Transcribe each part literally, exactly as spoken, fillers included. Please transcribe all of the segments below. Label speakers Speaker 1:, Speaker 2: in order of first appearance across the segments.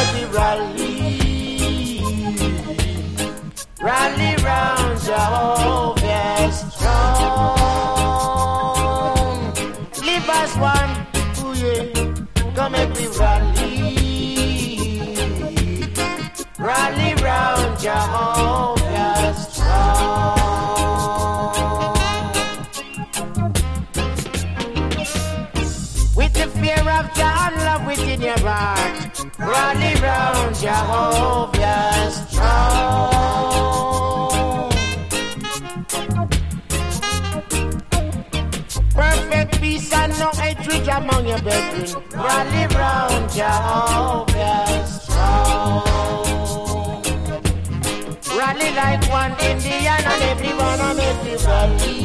Speaker 1: every rally, rally round Jehovah strong. Live as one, ooh yeah, come every rally, rally round Jehovah strong. With the fear of God, love within your heart, rally round Jehovah strong. Perfect peace and no hatred among your brethren, rally round Jehovah strong. Rally like one Indian and everyone on every rally,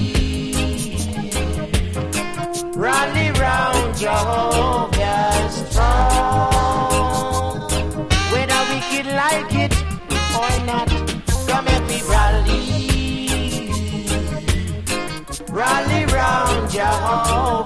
Speaker 1: rally round Jehovah strong. Whether wicked like it or not, come every rally, rally round Jehovah.